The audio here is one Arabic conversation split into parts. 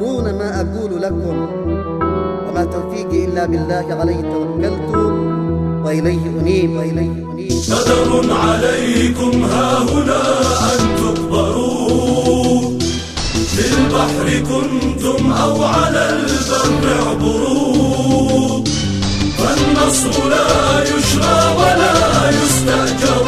ستذكرون ما أقول لكم، وما توفيقي إلا بالله عليه توكلت وإليه أنيب. قدر عليكم هاهنا أن تكبروا، في البحر كنتم أو على البر اعبروا، فالنصر لا يشرى ولا يستأجر،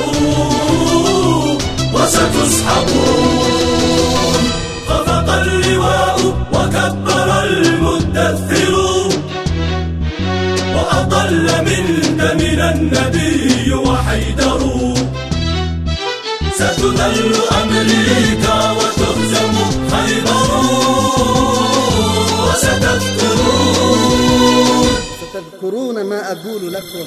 وستسحبون. خفق اللواء وكبر المدثر، وأضل من النبي وحيدر، ستذل أمريكا وتهزم خيبر، ستذكرون ما أقول لكم.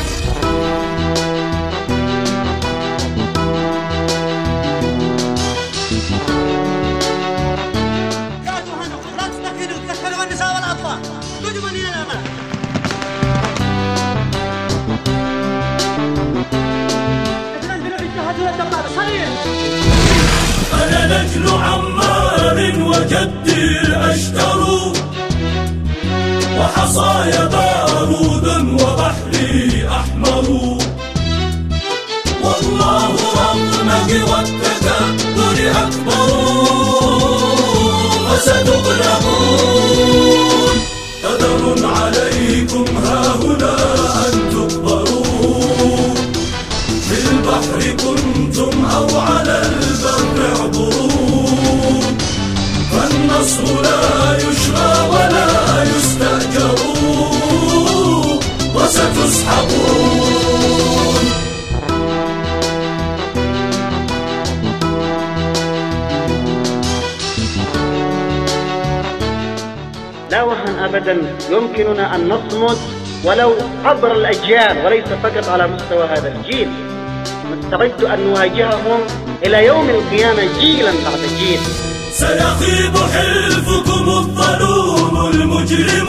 يا أيها الناس لا تستكينوا تذكروا النساء والأطفال، تجبوا إلى الأمل. أنا نجل عمار وجدي الأشتر، وحصاي بارود وبحري أحمر، والله رغمك والتكبر أكبر، وستغلبون. قدر عليكم هاهنا أن تكبروا، في البحر كنتم أو على البر اعبروا، فالنصر لا يشرى ولا يستأجر، وستسحبون. لا وهن أبدا، يمكننا أن نصمد ولو عبر الأجيال وليس فقط على مستوى هذا الجيل. نستعد أن نواجههم إلى يوم القيامة جيلا بعد جيل. سيخيب حلفكم الظلوم المجرم،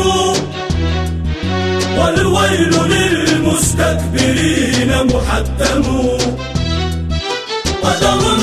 والويل للمستكبرين محتم. قدر